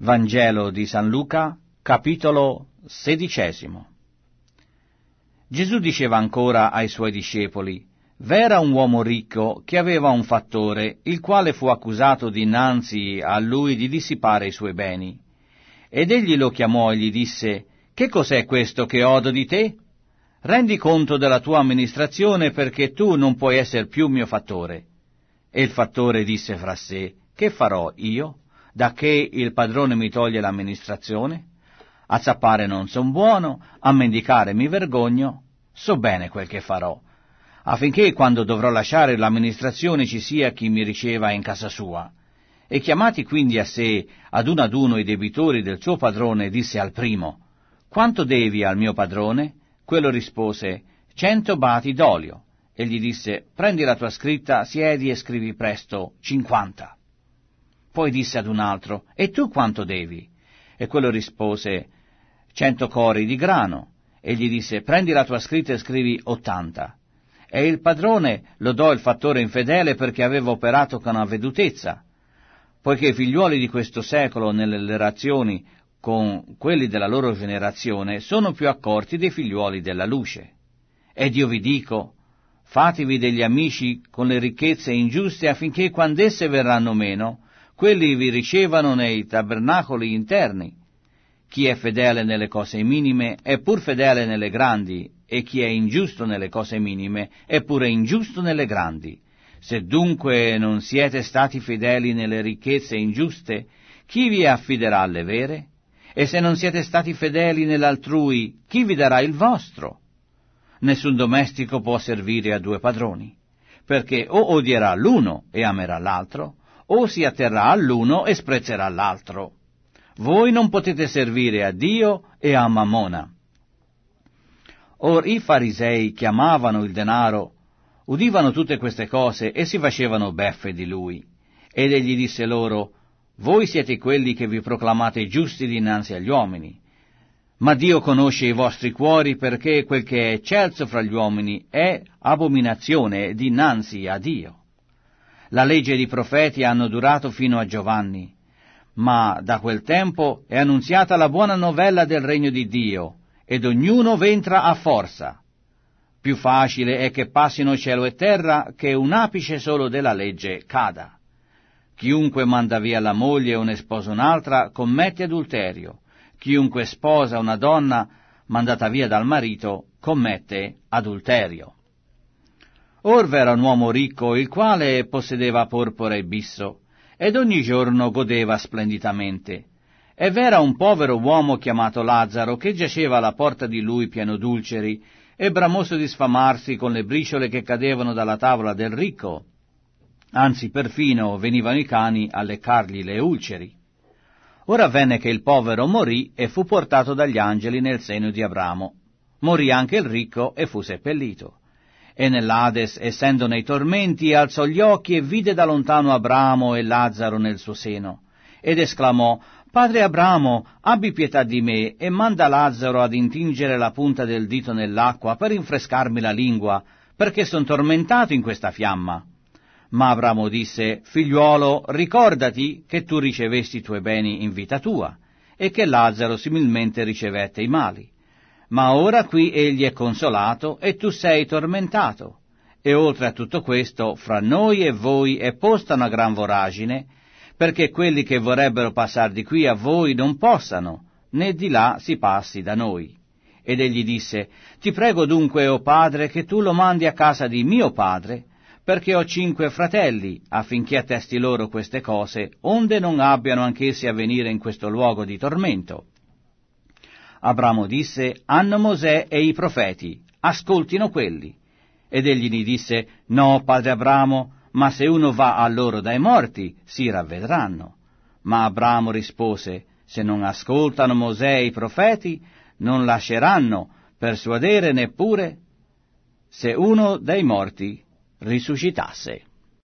Vangelo di San Luca, capitolo 16. Gesù diceva ancora ai suoi discepoli: «V'era un uomo ricco che aveva un fattore, il quale fu accusato dinanzi a lui di dissipare i suoi beni. Ed egli lo chiamò e gli disse: Che cos'è questo che odo di te? Rendi conto della tua amministrazione, perché tu non puoi essere più mio fattore». E il fattore disse fra sé: «Che farò io, da che il padrone mi toglie l'amministrazione? A zappare non son buono, a mendicare mi vergogno. So bene quel che farò, affinché quando dovrò lasciare l'amministrazione ci sia chi mi riceva in casa sua». E chiamati quindi a sé ad uno i debitori del suo padrone, disse al primo: «Quanto devi al mio padrone?» Quello rispose: 100 bati d'olio. E gli disse: «Prendi la tua scritta, siedi e scrivi presto 50. Poi disse ad un altro: «E tu quanto devi?» E quello rispose: 100 cori di grano. E gli disse: «Prendi la tua scritta e scrivi 80. E il padrone lodò il fattore infedele perché aveva operato con avvedutezza, poiché i figliuoli di questo secolo nelle relazioni con quelli della loro generazione sono più accorti dei figliuoli della luce. Ed io vi dico, fatevi degli amici con le ricchezze ingiuste, affinché quando esse verranno meno, quelli vi ricevano nei tabernacoli interni. Chi è fedele nelle cose minime è pur fedele nelle grandi, e chi è ingiusto nelle cose minime è pure ingiusto nelle grandi. Se dunque non siete stati fedeli nelle ricchezze ingiuste, chi vi affiderà alle vere? E se non siete stati fedeli nell'altrui, chi vi darà il vostro? Nessun domestico può servire a 2 padroni, perché o odierà l'uno e amerà l'altro, o si atterrà all'uno e sprezzerà l'altro. Voi non potete servire a Dio e a Mammona». Or i farisei che amavano il denaro udivano tutte queste cose e si facevano beffe di lui. Ed egli disse loro: «Voi siete quelli che vi proclamate giusti dinanzi agli uomini, ma Dio conosce i vostri cuori, perché quel che è eccelso fra gli uomini è abominazione dinanzi a Dio. La legge e i profeti hanno durato fino a Giovanni, ma da quel tempo è annunziata la buona novella del regno di Dio, ed ognuno v'entra a forza. Più facile è che passino cielo e terra, che un apice solo della legge cada. Chiunque manda via la moglie o ne sposa un'altra commette adulterio. Chiunque sposa una donna mandata via dal marito commette adulterio». Or v'era un uomo ricco, il quale possedeva porpora e bisso, ed ogni giorno godeva splendidamente. E v'era un povero uomo chiamato Lazzaro, che giaceva alla porta di lui pieno d'ulceri, e bramoso di sfamarsi con le briciole che cadevano dalla tavola del ricco. Anzi, perfino venivano i cani a leccargli le ulceri. Ora avvenne che il povero morì e fu portato dagli angeli nel seno di Abramo. Morì anche il ricco e fu seppellito. E nell'Ades, essendo nei tormenti, alzò gli occhi e vide da lontano Abramo e Lazzaro nel suo seno. Ed esclamò: «Padre Abramo, abbi pietà di me e manda Lazzaro ad intingere la punta del dito nell'acqua per rinfrescarmi la lingua, perché son tormentato in questa fiamma». Ma Abramo disse: «Figliuolo, ricordati che tu ricevesti i tuoi beni in vita tua, e che Lazzaro similmente ricevette i mali. Ma ora qui egli è consolato e tu sei tormentato. E oltre a tutto questo, fra noi e voi è posta una gran voragine, perché quelli che vorrebbero passare di qui a voi non possano, né di là si passi da noi». Ed egli disse: «Ti prego dunque, o padre, che tu lo mandi a casa di mio padre, perché ho 5 fratelli, affinché attesti loro queste cose, onde non abbiano anch'essi a venire in questo luogo di tormento». Abramo disse: «Hanno Mosè e i profeti, ascoltino quelli». Ed egli gli disse: «No, padre Abramo, ma se uno va a loro dai morti, si ravvedranno». Ma Abramo rispose: «Se non ascoltano Mosè e i profeti, non lasceranno persuadere neppure se uno dei morti risuscitasse».